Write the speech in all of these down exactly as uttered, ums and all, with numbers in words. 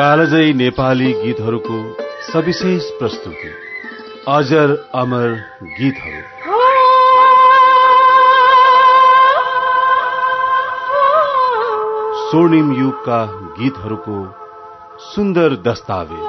कालजयी नेपाली गीतहरूको सविशेष प्रस्तुति अजर अमर गीतहरू। स्वर्णिम युगका गीतहरूको सुन्दर दस्तावेज।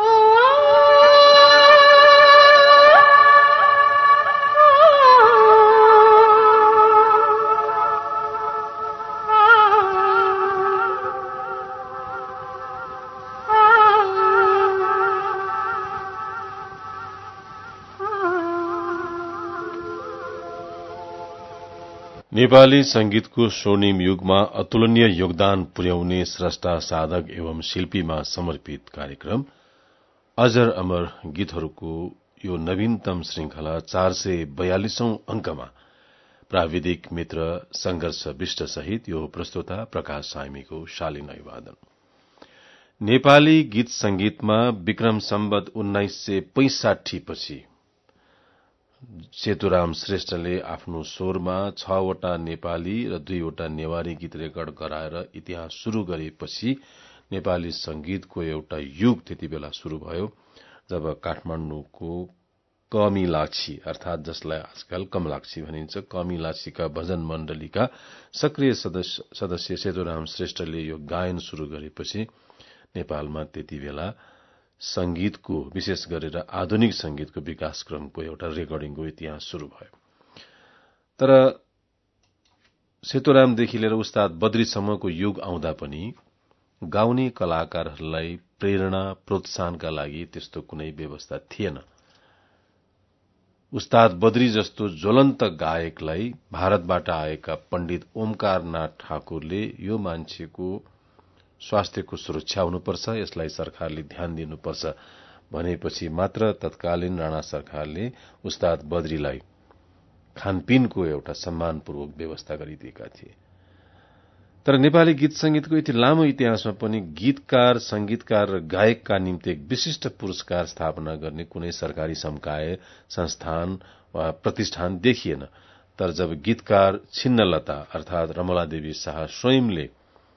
नेपाली संगीतको स्वर्णिम युगमा अतुलनीय योगदान पुर्याउने स्रष्टा साधक एवं शिल्पीमा समर्पित कार्यक्रम अजर अमर गीतहरूको यो नवीनतम श्रृंखला चार सय बयालिसौं अंकमा प्राविधिक मित्र संघर्ष विष्ट सहित यो प्रस्तोता प्रकाश साइमीको शालीन अभिवादन। नेपाली गीत संगीतमा विक्रम सम्वत उन्नाइस सय पैंसाठी पछि सेतुराम श्रेष्ठले आफ्नो स्वरमा छवटा नेपाली र दुईवटा नेवारी गीत रेकर्ड गराएर इतिहास शुरू गरेपछि नेपाली संगीतको एउटा युग त्यति बेला शुरू भयो, जब काठमाडौँको कमिलाक्षी अर्थात जसलाई आजकल कमलाक्षी भनिन्छ, कमिलाक्षीका भजन मण्डलीका सक्रिय सदस्य, सदस्य सेतुराम श्रेष्ठले यो गायन शुरू गरेपछि नेपालमा त्यति बेला संगीतको विशेष गरेर आधुनिक संगीतको विकासक्रमको एउटा रेकर्डिङको इतिहास शुरू भयो। तर सेतुरामदेखि लिएर उस्ताद बद्रीसम्मको युग आउँदा पनि गाउने कलाकारहरूलाई प्रेरणा प्रोत्साहनका लागि त्यस्तो कुनै व्यवस्था थिएन। उस्ताद बद्री जस्तो ज्वलन्त गायकलाई भारतबाट आएका पण्डित ओमकारनाथ ठाकुरले यो मान्छेको स्वास्थ्यको सुरक्षा हुनुपर्छ, यसलाई सरकारले ध्यान दिनुपर्छ भनेपछि मात्र तत्कालीन राणा सरकारले उस्ताद बद्रीलाई खानपिनको एउटा सम्मानपूर्वक व्यवस्था गरिदिएका थिए। तर नेपाली गीत संगीतको यति लामो इतिहासमा पनि गीतकार, संगीतकार र गायकका निम्ति एक विशिष्ट पुरस्कार स्थापना गर्ने कुनै सरकारी संकाय, संस्थान वा प्रतिष्ठान देखिएन। तर जब गीतकार छिन्नलता अर्थात रमला देवी शाह स्वयंले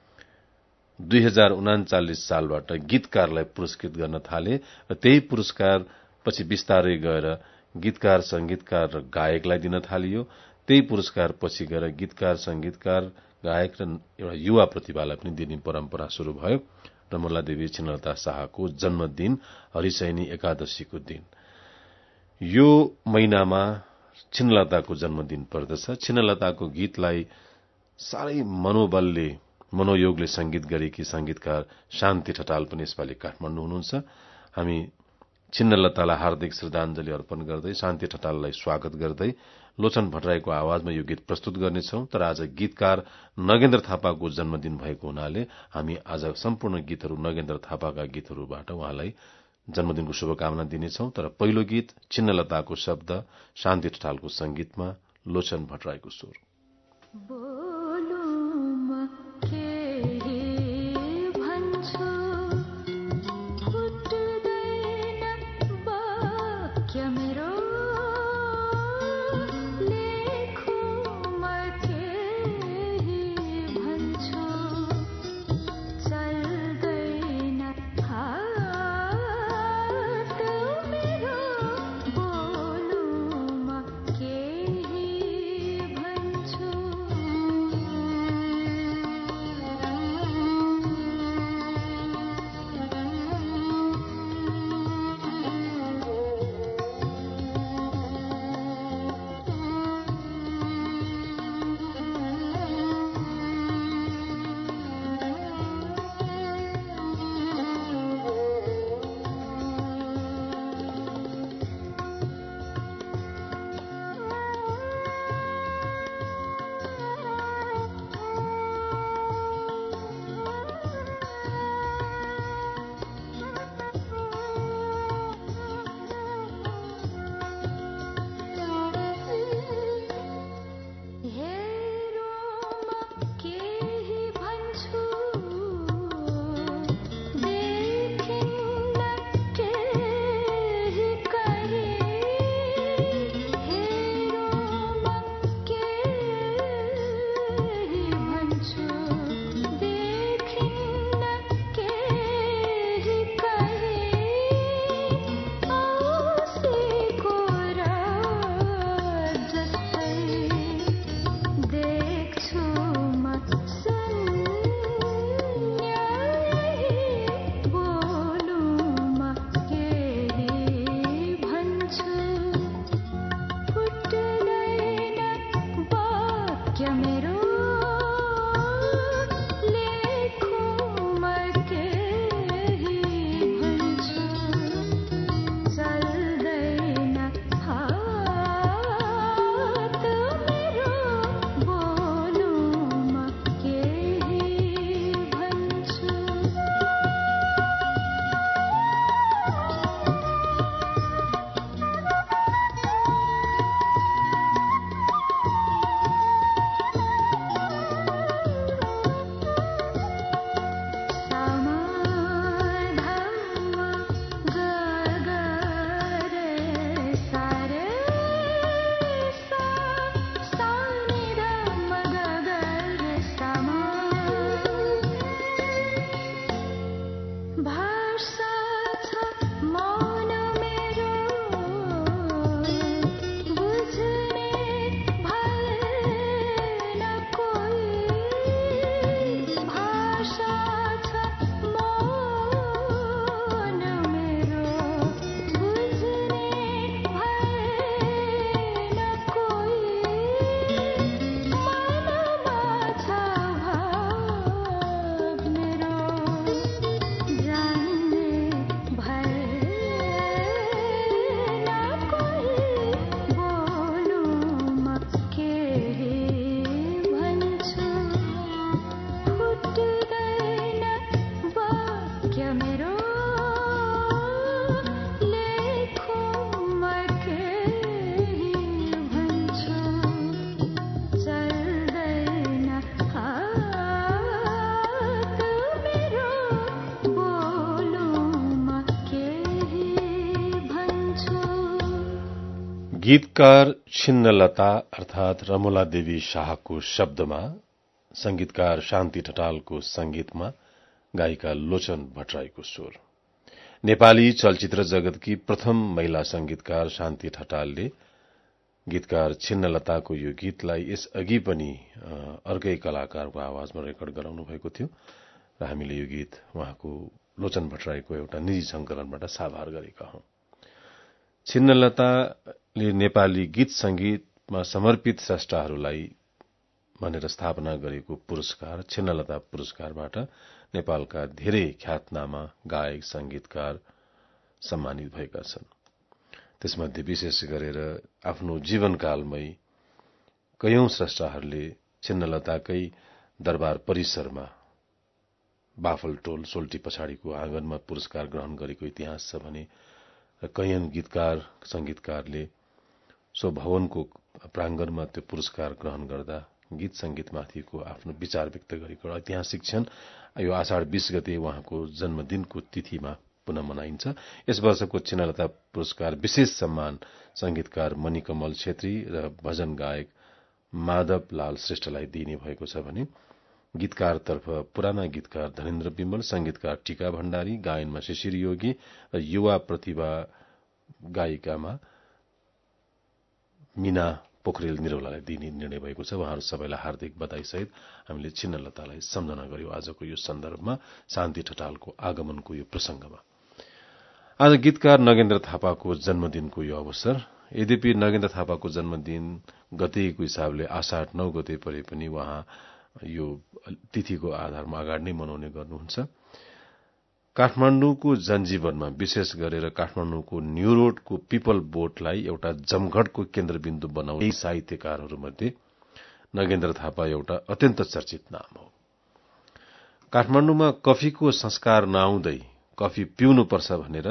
दुई हजार उनाचालिस सालबाट गीतकारलाई पुरस्कृत गर्न थाले र त्यही पुरस्कार पछि बिस्तारै गएर गीतकार, संगीतकार र गायकलाई दिन थालियो। त्यही पुरस्कार पछि गएर गीतकार, संगीतकार, गायक र एउटा युवा प्रतिभालाई पनि दिने परम्परा शुरू भयो। रमला देवी छिन्नलता शाहको जन्मदिन हरिशयनी एकादशीको दिन यो महिनामा छिन्नलताको जन्मदिन पर्दछ। छिन्नलताको गीतलाई साह्रै मनोबलले मनोयोगले संगीत गरेकी संगीतकार शान्ति ठटाल पनि यसपालि काठमाडौँ हुनुहुन्छ। हामी छिन्नलतालाई हार्दिक श्रद्धाञ्जली अर्पण गर्दै शान्ति ठटाललाई स्वागत गर्दै लोचन भट्टराईको आवाजमा यो गीत प्रस्तुत गर्नेछौं। तर आज गीतकार नगेन्द्र थापाको जन्मदिन भएको हुनाले हामी आज सम्पूर्ण गीतहरू नगेन्द्र थापाका गीतहरूबाट उहाँलाई जन्मदिनको शुभकामना दिनेछौं। तर पहिलो गीत छिन्नलताको शब्द, शान्ति ठटालको संगीतमा, लोचन भट्टराईको स्वर। बोलूं मैं के ही भंजो गीतकार छिन्नलता अर्थात रमला देवी शाहको शब्दमा, संगीतकार शान्ति ठटालको संगीतमा, गायिका लोचन भट्टराईको स्वर। नेपाली चलचित्र जगतकी प्रथम महिला संगीतकार शान्ति ठटालले गीतकार छिन्नलताको यो गीतलाई यस अघि पनि अर्कै कलाकारको आवाजमा रेकर्ड गराउनु भएको थियो र हामीले यो गीत उहाँको लोचन भट्टराईको एउटा निजी संकलनबाट साभार गरेका हौं। छिन्नलताले नेपाली गीत संगीतमा समर्पित स्रष्टाहरूलाई भनेर स्थापना गरेको पुरस्कार छिन्नलता पुरस्कारबाट नेपालका धेरै ख्यातनामा गायक संगीतकार सम्मानित भएका छन्। त्यसमध्ये विशेष गरेर आफ्नो जीवनकालमै कयौं स्रष्टाहरूले छिन्नलताकै दरबार परिसरमा बाफलटोल सोल्टी पछाडिको आँगनमा पुरस्कार ग्रहण गरेको इतिहास छ भने कयौं गीतकार संगीतकारले सो भवनको प्राङ्गणमा त्यो पुरस्कार ग्रहण गर्दा गीत संगीतमाथिको आफ्नो विचार व्यक्त गरेको ऐतिहासिक क्षण यो आषाढ़ बीस गते उहाँको जन्मदिनको तिथिमा पुनः मनाइन्छ। यस वर्षको छिन्नलता पुरस्कार विशेष सम्मान संगीतकार मणिकमल छेत्री र भजन गायक माधव लाल श्रेष्ठलाई दिइने भएको छ भने गीतकारतर्फ पुराना गीतकार धनेन्द्र विमल, संगीतकार टीका भण्डारी, गायनमा शिशिर योगी र युवा प्रतिभा गायिकामा मीना पोखरेल निरौलालाई दिने निर्णय भएको छ। उहाँहरू सबैलाई हार्दिक बधाई सहित हामीले छिन्नलतालाई सम्झना गर्यौं आजको यो सन्दर्भमा शान्ति ठटालको आगमनको यो प्रसंगमा। आज गीतकार नगेन्द्र थापाको जन्मदिनको यो अवसर। यद्यपि नगेन्द्र थापाको जन्मदिन गतेको हिसाबले आषाढ़ नौ गते परे पनि उहाँ यो तिथिको आधारमा अगाडि नै मनाउने गर्नुहुन्छ। काठमाडौँको जनजीवनमा विशेष गरेर काठमाडौँको न्यू रोडको पीपल बोटलाई एउटा जमघटको केन्द्रबिन्दु बनाउने साहित्यकारहरूमध्ये नगेन्द्र थापा एउटा अत्यन्त चर्चित नाम हो। काठमाडौँमा कफीको संस्कार नआउँदै कफी पिउनुपर्छ भनेर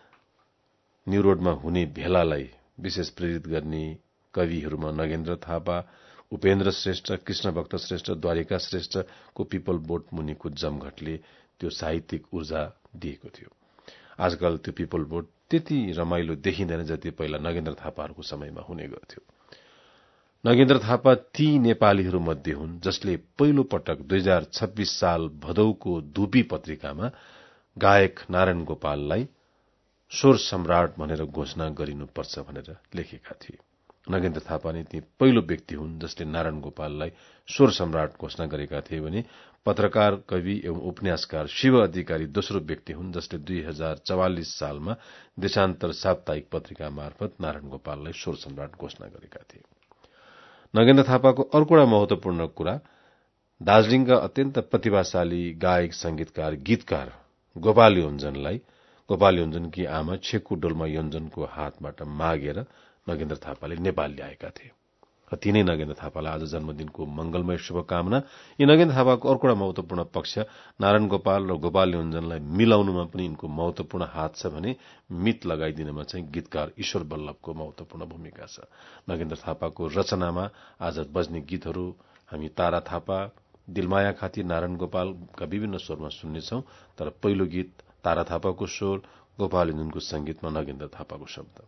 न्यू रोडमा हुने भेलालाई विशेष प्रेरित गर्ने कविहरूमा नगेन्द्र थापा, उपेन्द्र श्रेष्ठ, कृष्णभक्त श्रेष्ठ, द्वारिका श्रेष्ठको पीपल बोट मुनिको जमघटले त्यो साहित्यिक ऊर्जा दिएको थियो। आजकल त्यो पीपल बोट त्यति रमाइलो देखिँदैन जति पहिला नगेन्द्र थापाहरूको समयमा हुने गर्थ्यो। नगेन्द्र थापा ती नेपालीहरू मध्ये हुन् जसले पहिलो पटक दुई हजार छब्बीस साल भदौको धुपी पत्रिकामा गायक नारायण गोपाललाई स्वर सम्राट भनेर घोषणा गरिनुपर्छ भनेर लेखेका थिए। नगेन्द्र थापा नै ती पहिलो व्यक्ति हुन् जसले नारायण गोपाललाई स्वर सम्राट घोषणा गरेका थिए भने पत्रकार, कवि एवं उपन्यासकार शिव अधिकारी दोस्रो व्यक्ति हुन् जसले दुई हजार चौवालिस सालमा देशान्तर साप्ताहिक पत्रिका मार्फत नारायण गोपाललाई स्वर सम्राट घोषणा गरेका थिए। नगेन्द्र थापाको अर्को एउटा महत्वपूर्ण कुरा दार्जीलिङका अत्यन्त प्रतिभाशाली गायक संगीतकार गीतकार गोपाल योन्जनलाई गोपाल योन्जनकी आमा छेकु डोल्मा योन्जनको हातबाट मागेर नगेन्द्र थापाले नेपाल ल्याएका थिए। तिनै नगेन्द्र थापालाई आज जन्मदिनको मंगलमय शुभकामना। यी नगेन्द्र थापाको अर्को एउटा महत्वपूर्ण पक्ष नारायण गोपाल र गोपाल योन्जनलाई मिलाउनुमा पनि यिनको महत्वपूर्ण हात छ भने मित लगाइदिनमा चाहिँ गीतकार ईश्वर बल्लभको महत्वपूर्ण भूमिका छ। नगेन्द्र थापाको रचनामा आज बज्ने गीतहरू हामी तारा थापा, दिलमाया खाती, नारायण गोपालका विभिन्न स्वरमा सुन्नेछौं। तर पहिलो गीत तारा थापाको स्वर, गोपाल योन्जनको संगीतमा नगेन्द्र थापाको शब्द।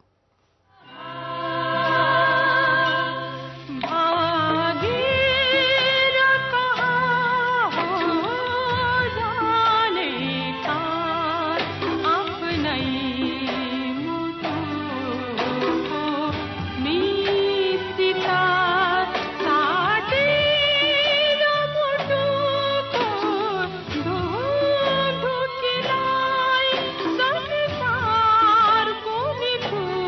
को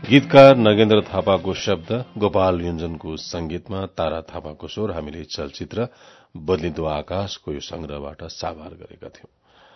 गीतकार नगेन्द्र थापाको शब्द, गोपाल युञ्जनको संगीतमा तारा थापाको स्वर हामीले चलचित्र बदलिदो आकाशको यो संग्रहबाट साभार गरेका थियौं।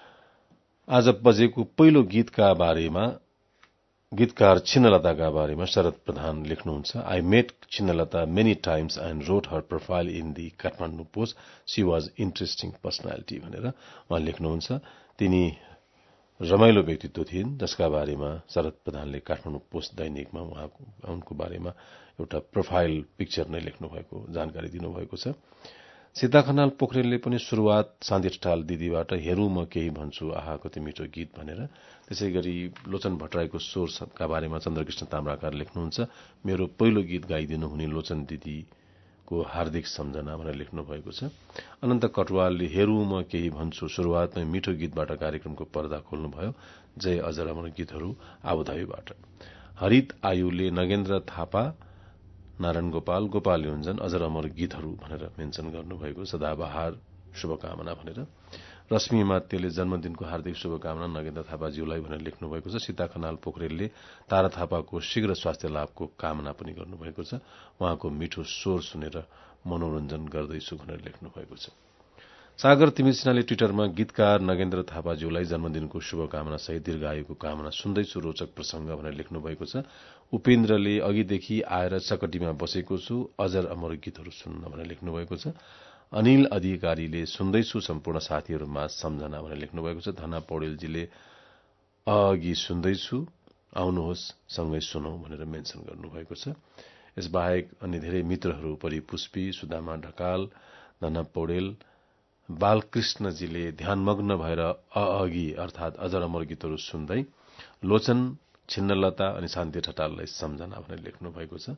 आज बजेको पहिलो गीतका बारेमा, गीतकार छिन्नलताका बारेमा शरद प्रधान लेख्नुहुन्छ। I met Chhinnalata many times and wrote her profile in the Kathmandu Post. She was interesting personality भनेर उहाँ लेख्नुहुन्छ। तिनी रमाइलो व्यक्तित्व थिइन्, जसका बारेमा शरद प्रधानले काठमाडौँ पोस्ट दैनिकमा उहाँको उनको बारेमा एउटा प्रोफाइल पिक्चर नै लेख्नु भएको जानकारी दिनुभएको छ। सीता खनाल पोखरेलले पनि शुरूआत शान्ति ठटाल दिदीबाट हेरौं म केही भन्छु आहा कति मिठो गीत भनेर, त्यसै गरी लोचन भट्टराईको स्वरका बारेमा चन्द्रकृष्ण ताम्राकार लेख्नुहुन्छ। मेरो पहिलो गीत गाइदिनु हुने लोचन दिदीको हार्दिक सम्झना भनेर लेख्नु भएको छ। अनन्त कटुवालले हेरौं म केही भन्छु शुरूआतमै मिठो गीतबाट कार्यक्रमको पर्दा खोल्नुभयो। जय अजर अमर गीतहरू आबुधाबीबाट। हरित आयुले नगेन्द्र थापा, नारायण गोपाल, गोपाल युञ्जन अजर अमर गीतहरू भनेर मेन्सन गर्नुभएको, सदाबहार शुभकामना भनेर। रश्मि मात्यले जन्मदिनको हार्दिक शुभकामना नगेन्द्र थापाज्यूलाई भनेर लेख्नु भएको छ। सीता खनाल पोखरेलले तारा थापाको शीघ्र स्वास्थ्य लाभको कामना पनि गर्नुभएको छ। उहाँको मिठो स्वर सुनेर मनोरञ्जन गर्दैछु भनेर लेख्नु भएको छ। सागर तिमिल सिन्हाले ट्विटरमा गीतकार नगेन्द्र थापाज्यूलाई जन्मदिनको शुभकामना सहित दीर्घायुको कामना सुन्दैछु रोचक प्रसंग भनेर लेख्नु भएको छ। उपेन्द्रले अघिदेखि आएर चकटीमा बसेको छु, अजर अमर गीतहरू सुन्न भनेर लेख्नु भएको छ। अनिल अधिकारीले सुन्दैछु सम्पूर्ण साथीहरूमा सम्झना भनेर लेख्नु भएको छ। धना पौडेलजीले अघि सुन्दैछु आउनुहोस् सँगै सुनौ भनेर मेन्सन गर्नुभएको छ। यसबाहेक अन्य धेरै मित्रहरू परिपुष्पी, सुदामा ढकाल, धना पौडेल, बालकृष्णजीले ध्यानमग्न भएर अघि अर्थात अजर अमर गीतहरू सुन्दै लोचन, छिन्नलता अनि शान्ति ठटाललाई सम्झना भनेर लेख्नु भएको छ।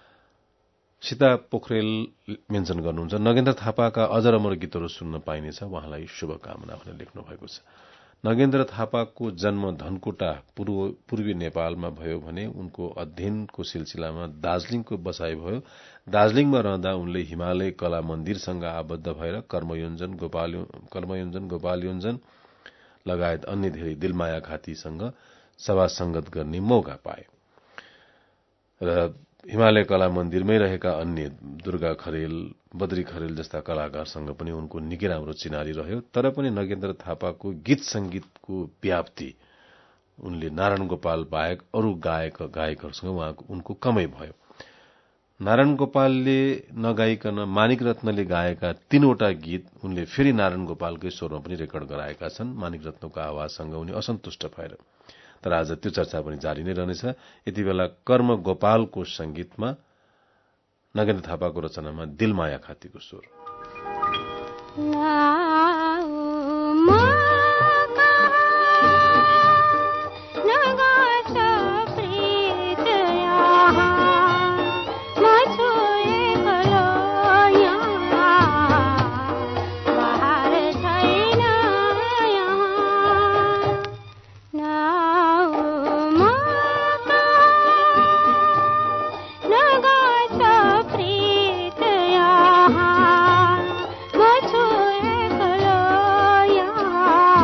सीता पोखरेल मेन्सन गर्नुहुन्छ नगेन्द्र थापाका अजर अमर गीतहरू सुन्न पाइनेछ, उहाँलाई शुभकामना भनेर लेख्नु भएको छ। नगेन्द्र थापाको जन्म धनकुटा पूर्व पूर्वी नेपालमा भयो भने उनको अध्ययनको सिलसिलामा दार्जीलिङको बसाइ भयो। दार्जीलिङमा रहँदा उनले हिमालय कला मन्दिरसँग आबद्ध भएर कर्मयोञ्जन, गोपाल कर्मयोञ्जन, गोपाल योञ्जन लगायत अन्य धेरै दिलमाया खातीसँग सभा संगत गर्ने मौका पाए र हिमालय कला मन्दिरमै रहेका अन्य दुर्गा खरेल, बद्री खरेल जस्ता कलाकारसँग पनि उनको निकै राम्रो चिनारी रह्यो। तर पनि नगेन्द्र थापाको गीत संगीतको व्याप्ति उनले नारायण गोपाल बाहेक अरू गायक गायकहरूसँग उहाँको उनको कमै भयो। नारायण गोपालले नगाइकन मानिक रत्नले गाएका तीनवटा गीत उनले फेरि नारायण गोपालकै स्वरमा पनि रेकर्ड गराएका छन्। मानिक रत्नको आवाजसँग उनी असन्तुष्ट भएर, तर आज त्यो चर्चा पनि जारी नै रहनेछ। यति बेला कर्म गोपालको संगीतमा नगेन्द्र थापाको रचनामा दिलमाया खातीको स्वर। Yeah.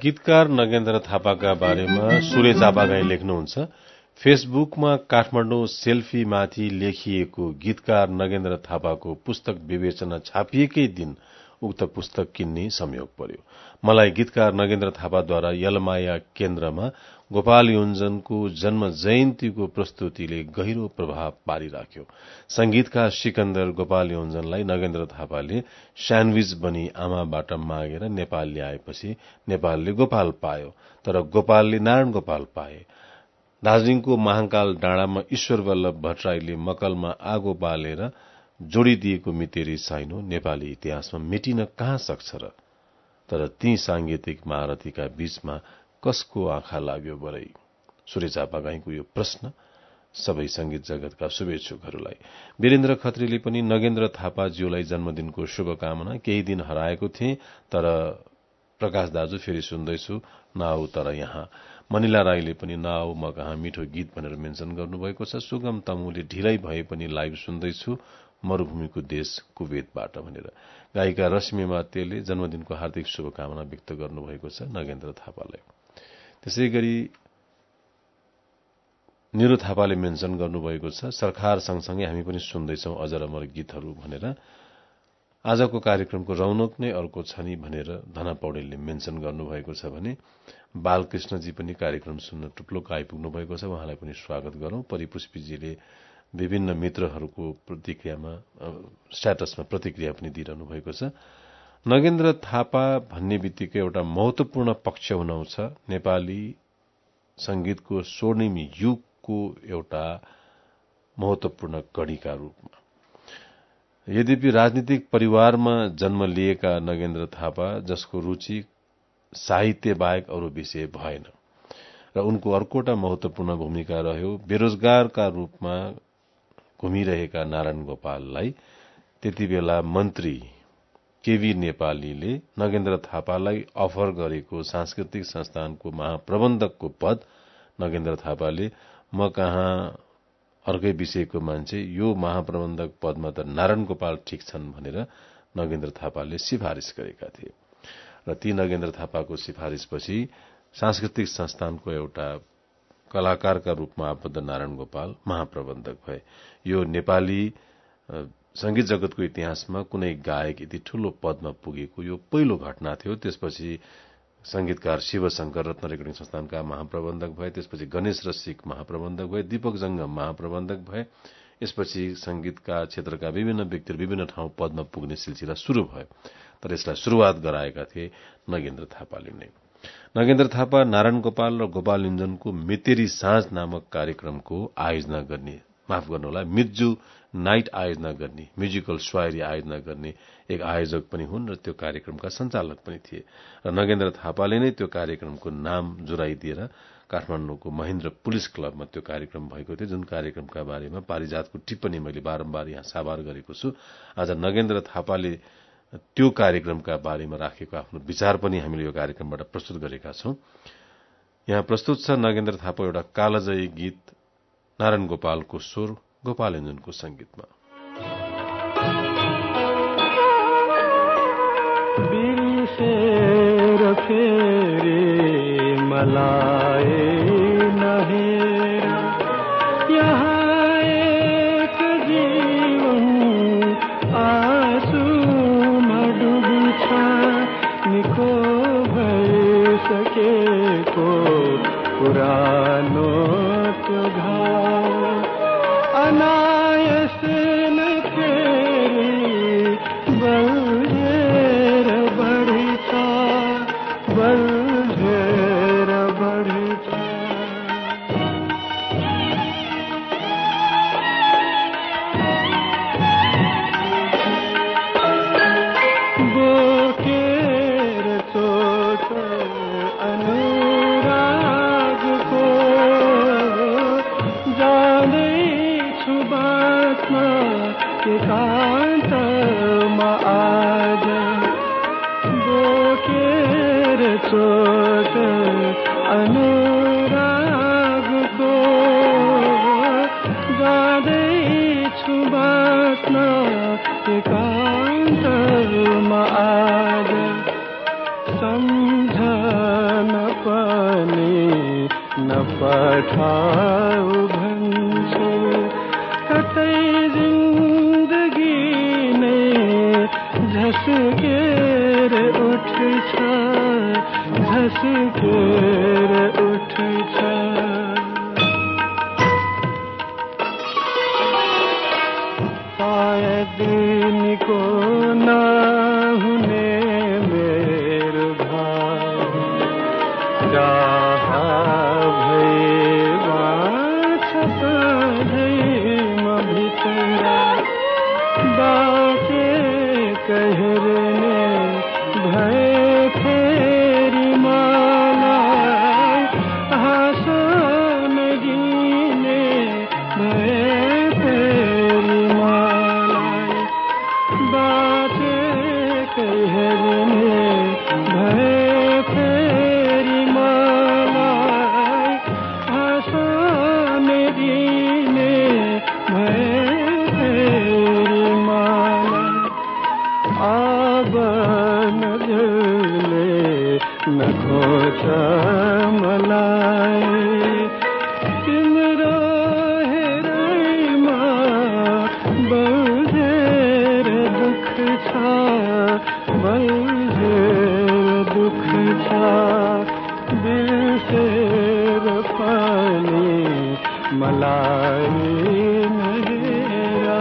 गीतकार नगेन्द्र थापाका बारेमा सूर्य चापागाई लेख्नुहुन्छ, फेसबुकमा काठमाडौँ सेल्फीमाथि लेखिएको गीतकार नगेन्द्र थापाको पुस्तक विवेचना छापिएकै दिन उक्त पुस्तक किन्ने संयोग पर्यो। मलाई गीतकार नगेन्द्र थापाद्वारा यलमाया केन्द्रमा गोपाल योन्जनको जन्म जयन्तीको प्रस्तुतिले गहिरो प्रभाव पारिराख्यो। संगीतकार सिकन्दर गोपाल योन्जनलाई नगेन्द्र थापाले स्यान्डविच बनी आमाबाट मागेर नेपाल ल्याएपछि नेपालले गोपाल पायो, तर गोपालले नारायण गोपाल पाए। दार्जीलिङको महाकाल डाँडामा ईश्वर वल्लभ भट्टराईले मकलमा आगो बालेर जोडिदिएको मितेरी साइनो नेपाली इतिहासमा मेटिन कहाँ सक्छ र? तर ती सांगीतिक महारथीका बीचमा कसको आँखा लाग्यो बरै? सूर्य चापागाईको यो प्रश्न सबै संगीत जगतका शुभेच्छुकहरूलाई। वीरेन्द्र खत्रीले पनि नगेन्द्र थापाज्यूलाई जन्मदिनको शुभकामना। केही दिन हराएको थिए, तर प्रकाश दाजु फेरि सुन्दैछु, नआऊ तर यहाँ। मनिला राईले पनि नआऊ म कहाँ मिठो गीत भनेर मेन्सन गर्नुभएको छ। सुगम तमुले ढिलै भए पनि लाइभ सुन्दैछु मरूभूमिको देश कुवेतबाट भनेर। गायिका रश्मि मातेले जन्मदिनको हार्दिक शुभकामना व्यक्त गर्नुभएको छ नगेन्द्र थापालाई। त्यसै गरी निरु थापाले मेन्सन गर्नुभएको छ, सरकार सँगसँगै हामी पनि सुन्दैछौं अजर अमर गीतहरू भनेर। आजको कार्यक्रमको रौनक नै अर्को छ नि भनेर धना पौडेलले मेन्सन गर्नुभएको छ भने बालकृष्णजी पनि कार्यक्रम सुन्न टुप्लोक आइपुग्नु भएको छ, उहाँलाई पनि स्वागत गरौं। परिपुष्पीजीले विभिन्न मित्रहरूको प्रतिक्रियामा स्ट्याटसमा प्रतिक्रिया पनि दिइरहनु भएको छ। नगेन्द्र थापा भन्ने बित्तिकै एउटा महत्वपूर्ण पक्ष हुनुहुन्छ नेपाली संगीतको स्वर्णिम युगको एउटा महत्वपूर्ण कड़ीका रूपमा। यद्यपि राजनीतिक परिवारमा जन्म लिएका नगेन्द्र थापा, जसको रुचि साहित्य बाहेक अरू विषय भएन र उनको अर्कोटा महत्वपूर्ण भूमिका रह्यो बेरोजगारका रूपमा घुमिरहेका नारायण गोपाललाई त्यति बेला मन्त्री केवी नेपालीले नगेन्द्र थापालाई अफर गरेको सांस्कृतिक संस्थानको महाप्रबन्धकको पद नगेन्द्र थापाले म कहाँ अर्कै विषयको मान्छे, यो महाप्रबन्धक पदमा त नारायण गोपाल ठिक छन् भनेर नगेन्द्र थापाले सिफारिश गरेका थिए र ती नगेन्द्र थापाको सिफारिशपछि सांस्कृतिक संस्थानको एउटा कलाकारका रूपमा आबद्ध नारायण गोपाल महाप्रबन्धक भए। यो नेपाली संगीत जगतको इतिहासमा कुनै गायक यति ठूलो पदमा पुगेको यो पहिलो घटना थियो। त्यसपछि संगीतकार शिवशंकर रत्न रेकर्डिङ संस्थानका महाप्रबन्धक भए, त्यसपछि गणेश रसिक महाप्रबन्धक भए, दीपक जंगम महाप्रबन्धक भए। यसपछि संगीतका क्षेत्रका विभिन्न व्यक्तिहरू विभिन्न ठाउँ पदमा पुग्ने सिलसिला शुरू भयो, तर यसलाई शुरूआत गराएका थिए नगेन्द्र थापाले नै। नगेन्द्र थापा नारायण गोपाल र गोपाल योन्जनको मेतेरी साँझ नामक कार्यक्रमको आयोजना गर्ने, माफ गर्नुहोला, मिज्जु नाइट आयोजना गर्ने, म्युजिकल स्वायरी आयोजना गर्ने एक आयोजक पनि हुन् र त्यो कार्यक्रमका सञ्चालक पनि थिए र नगेन्द्र थापाले नै त्यो कार्यक्रमको नाम जुराइदिएर काठमाडौँको महेन्द्र पुलिस क्लबमा त्यो कार्यक्रम भएको थियो, जुन कार्यक्रमका बारेमा पारिजातको टिप्पणी मैले बारम्बार यहाँ साभार गरेको छु। आज नगेन्द्र थापाले त्यो कार्यक्रमका बारेमा राखेको आफ्नो विचार पनि हामीले यो कार्यक्रमबाट प्रस्तुत गरेका छौं। यहाँ प्रस्तुत छ नगेन्द्र थापा एउटा कालजयी गीत, नारायण गोपालको स्वर, गोपाल योन्जनको संगीतमा। बिरसेर फेरि मलाए नहेरा, यहाँ एक जीवन आँसुमा डुब्छ, निको भइसकेको पुरानो त्यो घाउ अनायस नै फेरि बल्झेर बढ्छ, बल्झेर बढ्छ। बोकेर चोट अनुरागको जाँदैछु बाँच्न एकान्तमा आज, बोकेर चोट अनुरागको जाँदैछु बाँच्न एकान्तमा आज। सम्झ खाऊ भन्छु कतै जिन्दगी नै झस्केर उठ्छ झस्केर उठ्छ सायद निको नहुने मेरो भाइ जहाँ भएमा छ सधैँ भित्र बाँचे कहरने भए फेरि मलाई हाँसो नदिने भए फेरि मलाई बाँचे कहरने भए फेरि मलाई हाँसो नदिने भए फेरि मलाई अब नजरले नखोज मलाई तिम्रो हेराइमा बल्झेर दुःख छ बल्झेर दुःख छ बिर्सेर पनि मलाई नहेरा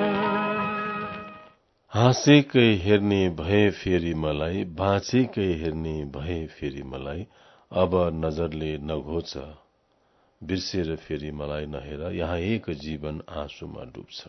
हाँसेकै हेर्ने भए फेरि मलाई बाँचेकै हेर्ने भए फेरि मलाई अब नजरले नघोच बिर्सेर फेरि मलाई नहेर यहाँ एक जीवन आँसुमा डुब्छ।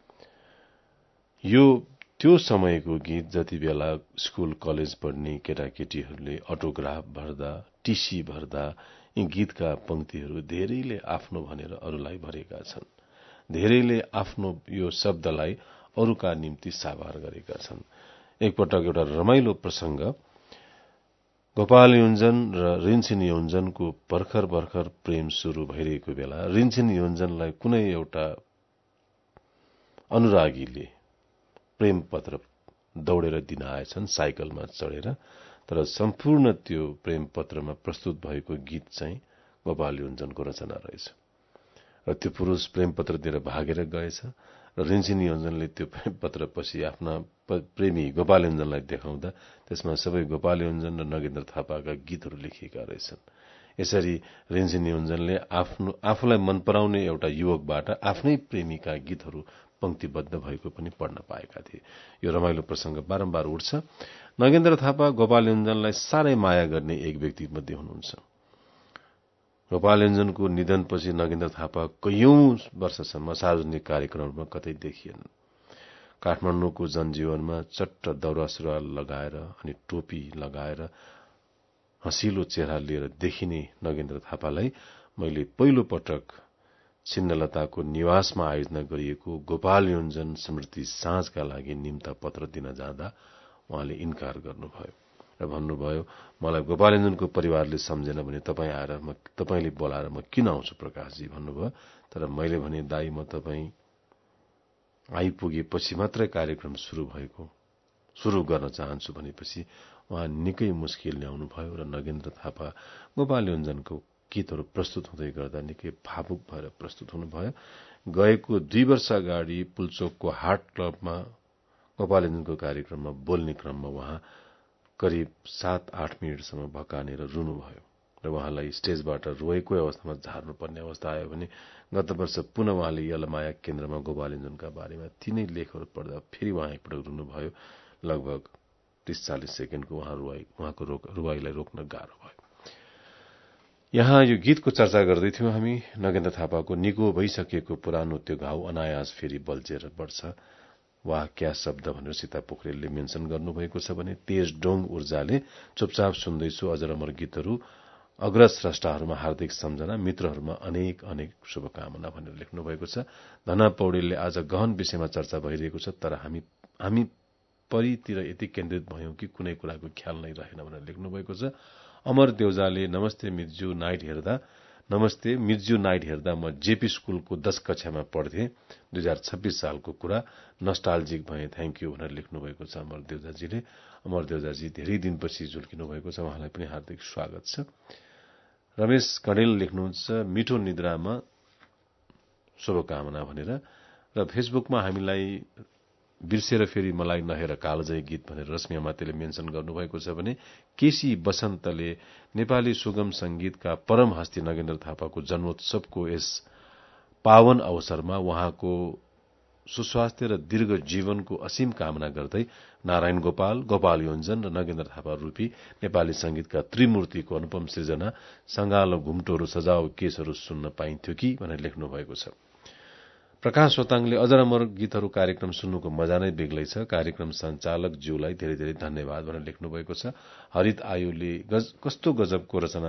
यो त्यो समयको गीत जति बेला स्कूल कलेज पढ्ने केटाकेटीहरूले अटोग्राफ भर्दा टिसी भर्दा यी गीतका पंक्तिहरू धेरैले आफ्नो भनेर अरूलाई भरेका छन्। धेरैले आफ्नो यो शब्दलाई अरूका निम्ति साभार गरेका छन्। एकपटक एउटा रमाइलो प्रसंग गोपाल योन्जन र रिन्छिन योन्जनको भर्खर भर्खर प्रेम शुरू भइरहेको बेला रिन्छिन योन्जनलाई कुनै एउटा अनुरागीले प्रेम पत्र दौडेर दिन आएछन् साइकलमा चढेर, तर सम्पूर्ण त्यो प्रेम पत्रमा प्रस्तुत भएको गीत चाहिँ गोपाल योन्जनको रचना रहेछ र त्यो पुरुष प्रेम पत्र दिएर भागेर गएछ र रिन्छिन योन्जनले त्यो प्रेम पत्र पछि आफ्ना प्रेमी गोपाल योन्जनलाई देखाउँदा त्यसमा सबै गोपाल योन्जन र नगेन्द्र थापाका गीतहरू लेखिएका रहेछन्। यसरी रिन्छिन योन्जनले आफ्नो आफूलाई मन पराउने एउटा युवकबाट आफ्नै प्रेमीका गीतहरू पंक्तिबद्ध भएको पनि पढ्न पाएका थिए। यो रमाइलो प्रसंग बारम्बार उठ्छ। नगेन्द्र थापा गोपाल योन्जनलाई साह्रै माया गर्ने एक व्यक्ति मध्ये हुनुहुन्छ। गोपाल योन्जनको निधनपछि नगेन्द्र थापा कैयौं वर्षसम्म सार्वजनिक कार्यक्रमहरूमा कतै देखिएन। काठमाडौँको जनजीवनमा चट्ट दौरा सुरुवाल लगाएर अनि टोपी लगाएर हँसिलो चेहरा लिएर देखिने नगेन्द्र थापालाई मैले पहिलो पटक छिन्नलताको निवासमा आयोजना गरिएको गोपाल योन्जन स्मृति साँझका लागि निम्ता पत्र दिन जाँदा उहाँले इन्कार गर्नुभयो र भन्नुभयो, मलाई गोपाल योन्जनको परिवारले सम्झेन भने तपाईँ आएर म तपाईँले बोलाएर म किन आउँछु प्रकाशजी भन्नुभयो। तर मैले भने दाई म तपाईँ आइपुगेपछि मात्रै कार्यक्रम सुरु भएको सुरु गर्न चाहन्छु भनेपछि उहाँ निकै मुस्किल ल्याउनु भयो र नगेन्द्र थापा गोपाल योन्जनको गीतहरू प्रस्तुत हुँदै गर्दा निकै भावुक भएर प्रस्तुत हुनुभयो। गएको दुई वर्ष अगाडि पुल्चोकको हार्ट क्लबमा गोपाल योन्जनको कार्यक्रममा बोल्ने क्रममा उहाँ करिब सात आठ मिनटसम्म भकानेर रुनुभयो र उहाँलाई स्टेजबाट रोएको अवस्थामा झार्नुपर्ने अवस्था आयो भने गत वर्ष पुनः उहाँले यलमाया केन्द्रमा गोपाल योन्जनका बारेमा तीनै लेखहरू पढ्दा फेरि उहाँ एकपटक रुनुभयो। लगभग तीस चालीस सेकेन्डको उहाँ रुवाई उहाँको रुवाईलाई रोक्न गाह्रो भयो। यहाँ यो गीतको चर्चा गर्दै थियौं हामी। नगेन्द्र थापाको निको भइसकेको पुरानो त्यो घाउ अनायास फेरि बल्झेर बढ्छ। वाह क्या शब्द भनेर सीता पोखरेलले मेन्सन गर्नुभएको छ भने तेज डोङ ऊर्जाले चुपचाप सुन्दैछु अजर अमर गीतहरू अग्रज स्रष्टाहरूमा हार्दिक सम्झना मित्रहरूमा अनेक अनेक शुभकामना भनेर लेख्नु भएको छ। धना पौडेलले आज गहन विषयमा चर्चा भइरहेको छ तर हामी हामी परितिर यति केन्द्रित भयौं कि कुनै कुराको ख्याल नै रहेन भनेर लेख्नु भएको छ। अमर देउजाले नमस्ते मिर्जु नाइट हेर्दा नमस्ते मिर्जु नाइट हेर्दा म जेपी स्कूलको दश कक्षामा पढ्थे दुई हजार छब्बीस सालको कुरा नस्टाल्जिक भए थ्याङ्क यू भनेर लेख्नु भएको छ अमर देउजाजीले। अमर देउजाजी धेरै दिनपछि झुल्किनु भएको छ, उहाँलाई पनि हार्दिक स्वागत छ। रमेश कणेल लेख्नुहुन्छ मिठो निद्रामा शुभकामना भनेर र फेसबुकमा हामीलाई बिर्सेर फेरि मलाई नहेर कालजय गीत भनेर रश्मि मातेले मेन्सन गर्नुभएको छ भने केसी बसन्तले नेपाली सुगम संगीतका परम हस्ती नगेन्द्र थापाको जन्मोत्सवको यस पावन अवसरमा उहाँको सुस्वास्थ्य र दीर्घ जीवनको असीम कामना गर्दै नारायण गोपाल, गोपाल योन्जन र नगेन्द्र थापा रूपी नेपाली संगीतका त्रिमूर्तिको अनुपम सृजना संगालो घुम्टोहरू सजाओ केसहरू सुन्न पाइन्थ्यो कि भनेर लेख्नु भएको छ। प्रकाश सोताङले अजर अमर गीतहरू कार्यक्रम सुन्नुको मजा नै बेग्लै छ। कार्यक्रम सञ्चालक ज्यूलाई धेरै धेरै धन्यवाद भनेर लेख्नु भएको छ। हरित आयुले गज, कस्तो गजबको रचना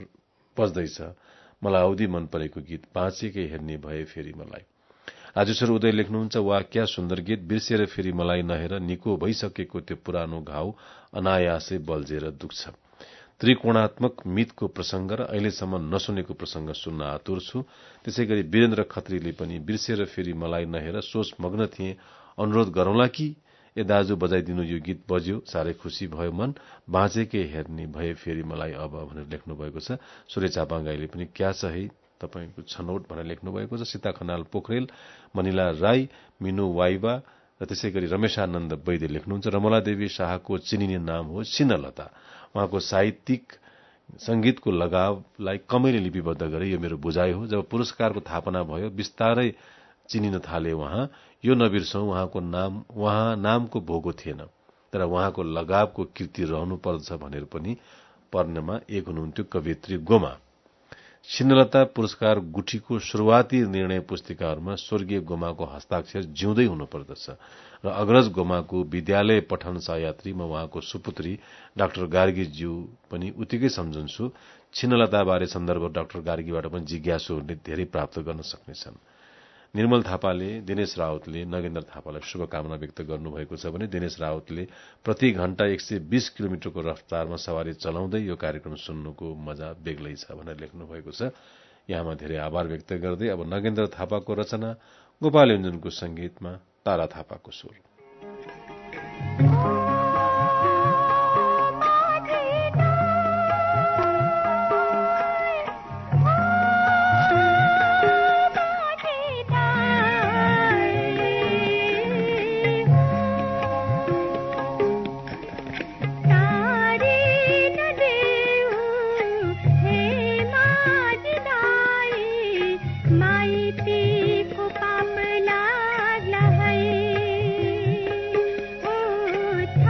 बज्दैछ, मलाई औधी मन परेको गीत बाँचेकै हेर्ने भए फेरि मलाई। राजेश्वर उदय लेख्नुहुन्छ वाह क्या सुन्दर गीत, बिर्सेर फेरि मलाई नहेर निको भइसकेको त्यो पुरानो घाउ अनायासै बल्झेर दुख्छ। त्रिकोणात्मक मितको प्रसंग र अहिलेसम्म नसुनेको प्रसंग सुन्न आतुर छु। त्यसैगरी वीरेन्द्र खत्रीले पनि बिर्सेर फेरि मलाई नहेर सोच मग्न थिए, अनुरोध गरौंला कि ए दाजु बजाइदिनु, यो गीत बज्यो, साह्रै खुशी भयो मन, बाँचेकै हेर्ने भए फेरि मलाई अब भनेर लेख्नु भएको छ। सूर्य चापागाईले पनि क्या छ है तपाईको छनौट भनेर लेख्नु भएको छ। सीता खनाल पोखरेल, मनिला राई, मिनु वाइबा र त्यसैगरी रमेशानन्द वैद्य लेख्नुहुन्छ रमलादेवी शाहको चिनिने नाम हो सिनलता। उहाँको साहित्यिक संगीतको लगावलाई कमैले लिपिबद्ध गरे, यो मेरो बुझाइ हो। जब पुरस्कारको थापना भयो बिस्तारै चिनिन थाले उहाँ, यो नबिर्सौं उहाँको नाम, उहाँ नामको भोगो थिएन तर उहाँको लगावको कीर्ति रहनु पर्छ भनेर पनि पर्नमा एक हुनुहुन्थ्यो कवियत्री गोमा। सिन्नलता पुरस्कार गुठीको शुरूआती निर्णय पुस्तिकाहरूमा स्वर्गीय गोमाको हस्ताक्षर जिउँदै हुनुपर्दछ र अग्रज गोमाको विद्यालय पठन सहयात्रीमा उहाँको सुपुत्री डाक्टर गार्गीज्यू पनि उत्तिकै सम्झन्छु। छिन्नलताबारे सन्दर्भ डाक्टर गार्गीबाट पनि जिज्ञासुहरूले धेरै प्राप्त गर्न सक्नेछन्। निर्मल थापाले, दिनेश राउतले नगेन्द्र थापालाई शुभकामना व्यक्त गर्नुभएको छ भने दिनेश राउतले प्रति घण्टा एक सय बीस किलोमिटरको रफ्तारमा सवारी चलाउँदै यो कार्यक्रम सुन्नुको मजा बेग्लै छ भनेर लेख्नु भएको छ। यहाँमा धेरै आभार व्यक्त गर्दै अब नगेन्द्र थापाको रचना, गोपाल योन्जनको संगीतमा तारा थापाको स्वर। पाप लागला है ओ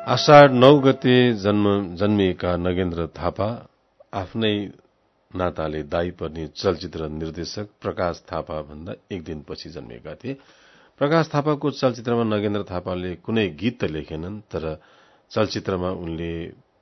आषाढ नौ गते जन्म जन्मिएका नगेन्द्र थापा आफ्नै नाताले दाई पर्ने चलचित्र निर्देशक प्रकाश थापा भन्दा एक दिनपछि जन्मिएका थिए। प्रकाश थापाको चलचित्रमा नगेन्द्र थापाले कुनै गीत त लेखेनन्, तर चलचित्रमा उनले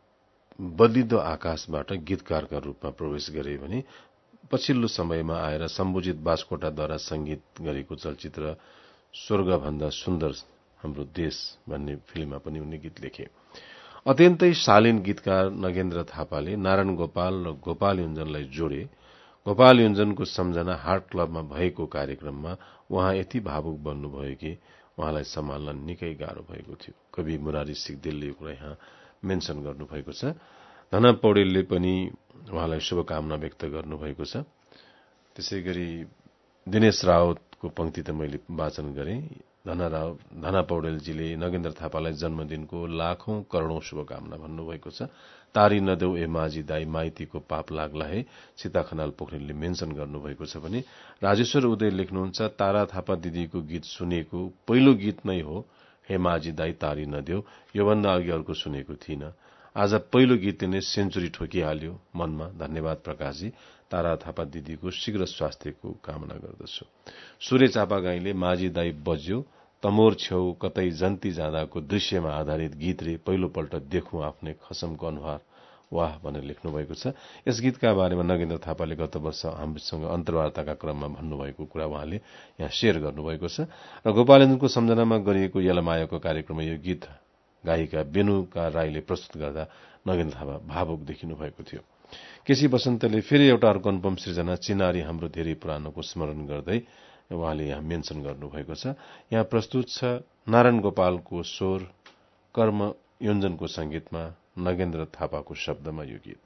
बदलिदो आकाशबाट गीतकारका रूपमा प्रवेश गरे भने पछिल्लो समयमा आएर सम्बुजित बास्कोटाद्वारा संगीत गरेको चलचित्र स्वर्गभन्दा सुन्दर हाम्रो देश भन्ने फिल्ममा पनि उनले गीत लेखे। अत्यन्तै शालीन गीतकार नगेन्द्र थापाले नारायण गोपाल र गोपाल युञ्जनलाई जोडे। गोपाल युञ्जनको सम्झना हार्ट क्लबमा भएको कार्यक्रममा उहाँ यति भावुक बन्नुभयो कि उहाँलाई सम्हाल्न निकै गाह्रो भएको थियो। कवि मुरारी सिगदेलले यो कुरा यहाँ मेन्सन गर्नुभएको छ। धना पौडेलले पनि उहाँलाई शुभकामना व्यक्त गर्नुभएको छ। त्यसै गरी दिनेश रावतको पंक्ति त मैले वाचन गरेँ। धना राव धना पौडेलजीले नगेन्द्र थापालाई जन्मदिनको लाखौं करोड़ौं शुभकामना भन्नुभएको छ। तारी नदेऊ ए माझी दाई माइतीको पाप लाग्ला है सीता खनाल पोखरेलले मेन्सन गर्नुभएको छ भने राजेश्वर उदय लेख्नुहुन्छ, तारा थापा दिदीको गीत सुनेको पहिलो गीत नै हो हे माझी दाई तारी नदेऊ, योभन्दा अघि अर्को सुनेको थिइन। आज पहिलो गीतले नै सेन्चुरी ठोकिहाल्यो मनमा। धन्यवाद प्रकाशजी। तारा थापा दिदीको शीघ्र स्वास्थ्यको कामना गर्दछु। सूर्य चापागाईले माझी दाई बज्यो तमोर छेउ कतै जन्ती जाँदाको दृश्यमा आधारित गीत रे पहिलोपल्ट देखौं आफ्नै खसमको अनुहार वाह भनेर लेख्नु भएको छ। यस गीतका बारेमा नगेन्द्र थापाले गत वर्ष हामीसँग अन्तर्वार्ताका क्रममा भन्नुभएको कुरा उहाँले यहाँ शेयर गर्नुभएको छ। र गोपालञ्जनको सम्झनामा गरिएको यलमायाको कार्यक्रममा यो गीत गायिका बेनुका राईले प्रस्तुत गर्दा नगेन्द्र थापा भावुक देखिनु भएको थियो। केसी बसन्तले फेरि एउटा अर्को अनुपम सृजना चिनारी हाम्रो धेरै पुरानोको स्मरण गर्दै उहाँले यहाँ मेन्सन गर्नुभएको छ। यहाँ प्रस्तुत छ नारायण गोपालको स्वर, कर्म योञ्जनको संगीतमा नगेन्द्र थापाको शब्दमा यो गीत।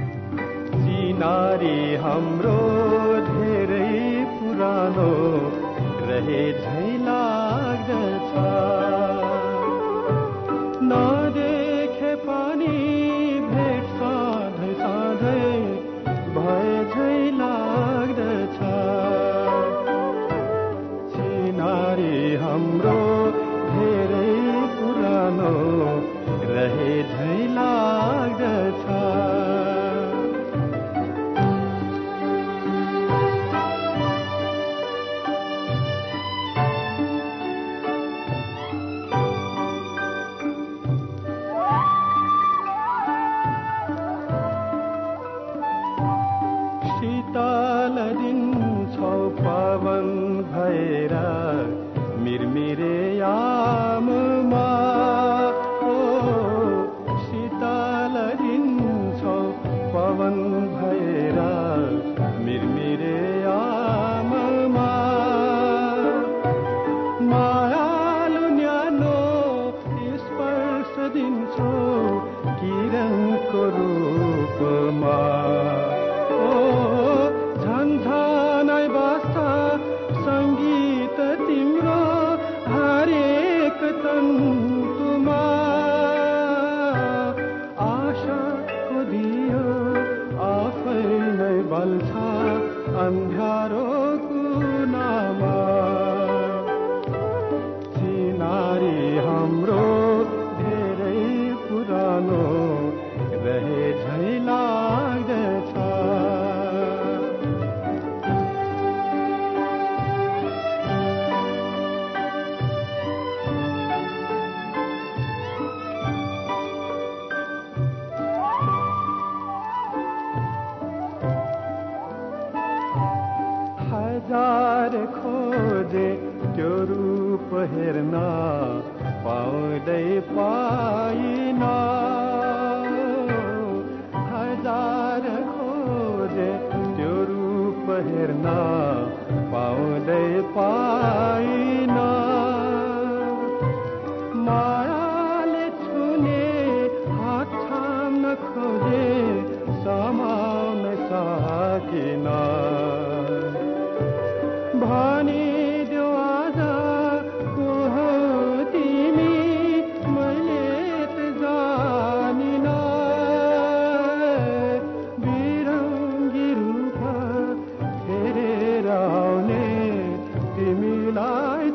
चिनारी हाम्रो धेरै पुरानो रहे झै लाग्दछ, नदेखे पनि भेट सधैँ सधैँ भए झै लाग्दछ। चिनारी हाम्रो धेरै पुरानो रहे झै लाग्दछ। शीतल दिन छौ पवन भएर मिरमिरे याममा, ओ शीतल दिन छौ पवन भएर मिरमिरे याममा, मायालु न्यानो स्पर्श दिन्छौ किरणको रूपमा, झन्झनै बस्छ संगीत तिम्रो हरेक तन्तुमा, आशाको दियो आफै नै बल्छ अन्ध्यारो कुनामा। चिनारी हाम्रो धेरै पुरानो रहे झै लाग्दछ। हजार खोजे त्यो रूप हेर्न पाउँदै पाइन, हजार खोजे त्यो रूप हेर्न पाउँदै पाइन, मायाले छुने हात थाम्न खोजे समाउन सकिन, भनिदेऊ आज को हो तिमी मैले त जानिन, बिरङ्गी रूप हेरेर आउने तिमीलाई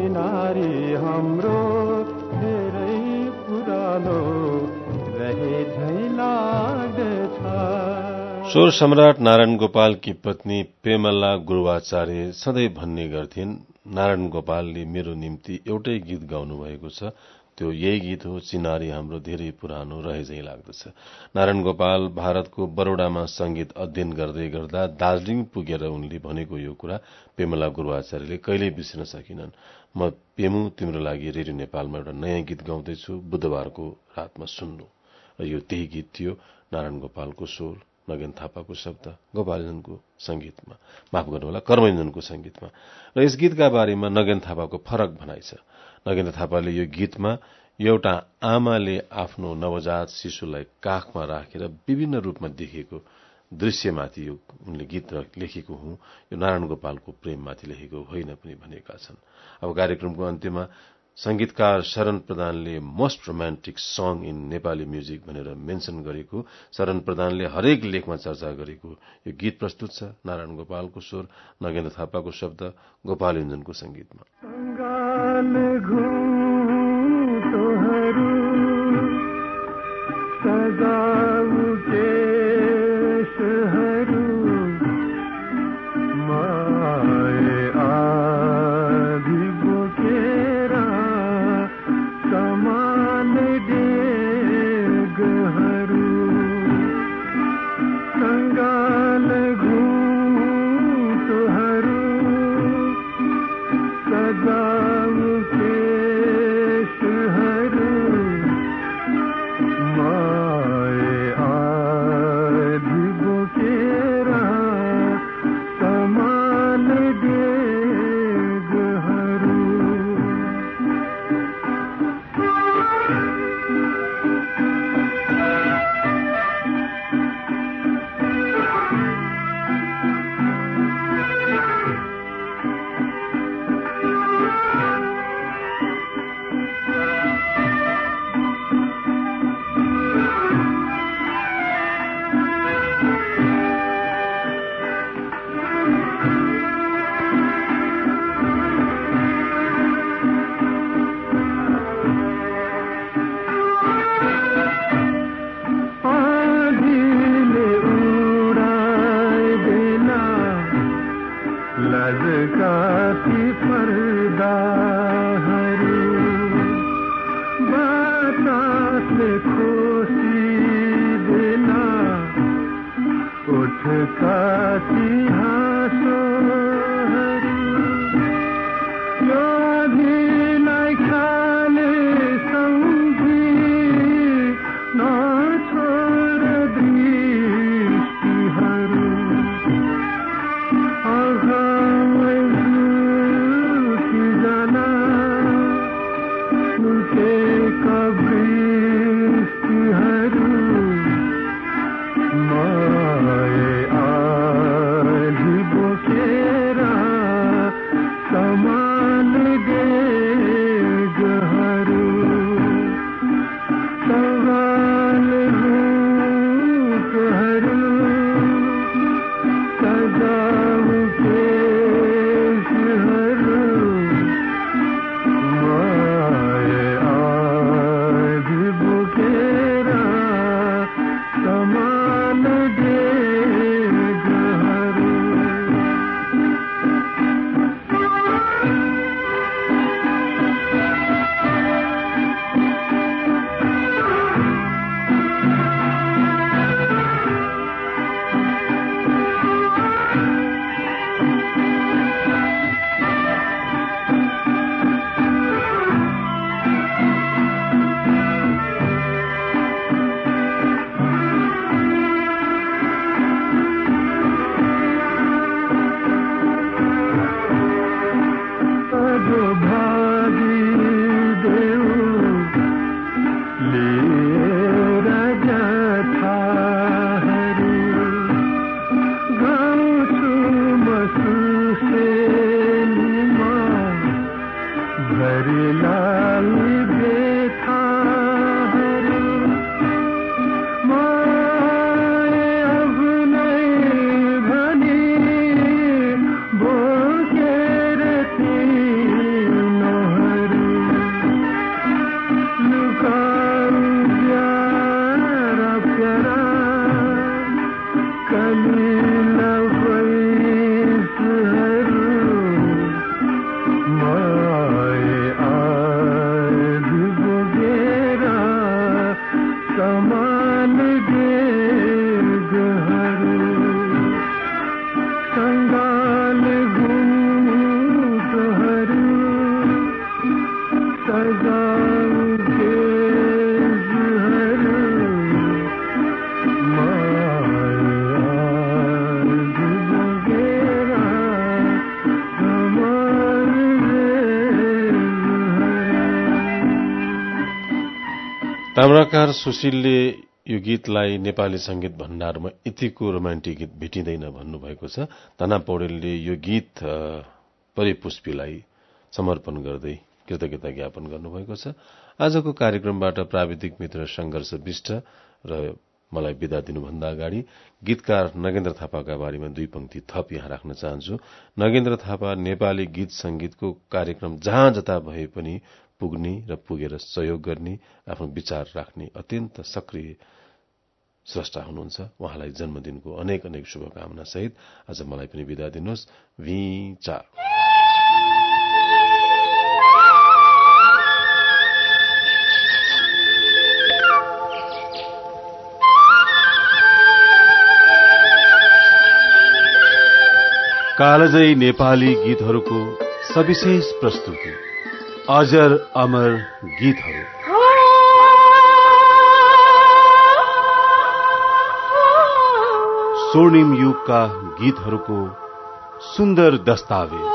चिनारी हाम्रो धेरै पुरानो रहे झै लाग्दछ। स्वर सम्राट नारायण गोपालकी पत्नी पेमला गुरुवाचार्य सधैँ भन्ने गर्थिन्, नारायण गोपालले मेरो निम्ति एउटै गीत गाउनु भएको छ, त्यो यही गीत हो, चिनारी हाम्रो धेरै पुरानो रहे झै लाग्दछ। नारायण गोपाल भारतको बरोडामा संगीत अध्ययन गर्दै गर्दा दार्जीलिङ पुगेर उनले भनेको यो कुरा पेमला गुरुवाचार्यले कहिल्यै बिर्सिन सकिनन्। म पेमु तिम्रो लागि रेडियो नेपालमा एउटा नयाँ गीत गाउँदैछु, बुधबारको रातमा सुन्नु। र यो त्यही गीत थियो, नारायण गोपालको स्वर, नगेन थापाको शब्द, गोपालजनको संगीतमा, माफ गर्नुहोला कर्मजनको संगीतमा। र यस गीतका बारेमा नगेन थापाको फरक भनाइ छ। नगेन्द्र थापाले यो गीतमा एउटा आमाले आफ्नो नवजात शिशुलाई काखमा राखेर विभिन्न रूपमा देखेको दृश्यमाथि यो उनले गीत लेखेको हुँ, यो नारायण गोपालको प्रेममाथि लेखेको होइन पनि भनेका छन्। अब कार्यक्रमको अन्त्यमा संगीतकार शरण प्रधानले most romantic song in Nepali music भनेर मेन्सन गरेको, शरण प्रधानले हरेक लेखमा चर्चा गरेको यो गीत प्रस्तुत छ, नारायण गोपालको स्वर, नगेन्द्र थापाको शब्द, गोपाल इन्जनको संगीतमा। ताम्राकार सुशीलले यो गीतलाई नेपाली संगीत भण्डारमा यतिको रोमान्टिक गीत भेटिँदैन भन्नुभएको छ। धना पौडेलले यो गीत परिपुष्पीलाई समर्पण गर्दै कृतज्ञता ज्ञापन गर्नुभएको छ। आजको कार्यक्रमबाट प्राविधिक मित्र संघर्ष विष्ट र मलाई विदा दिनुभन्दा अगाडि गीतकार नगेन्द्र थापाका बारेमा दुई पंक्ति थप यहाँ राख्न चाहन्छु। नगेन्द्र थापा नेपाली गीत संगीतको कार्यक्रम जहाँ जता भए पनि पुग्ने र पुगेर सहयोग गर्ने, आफ्नो विचार राख्ने अत्यन्त सक्रिय स्रष्टा हुनुहुन्छ। उहाँलाई जन्मदिनको अनेक अनेक शुभकामना सहित आज मलाई पनि विदा दिनुहोस्। भिचा कालजयी नेपाली गीतहरूको सविशेष प्रस्तुति अजर अमर गीतहरू। स्वर्णिम युगका गीतहरूको सुन्दर दस्तावेज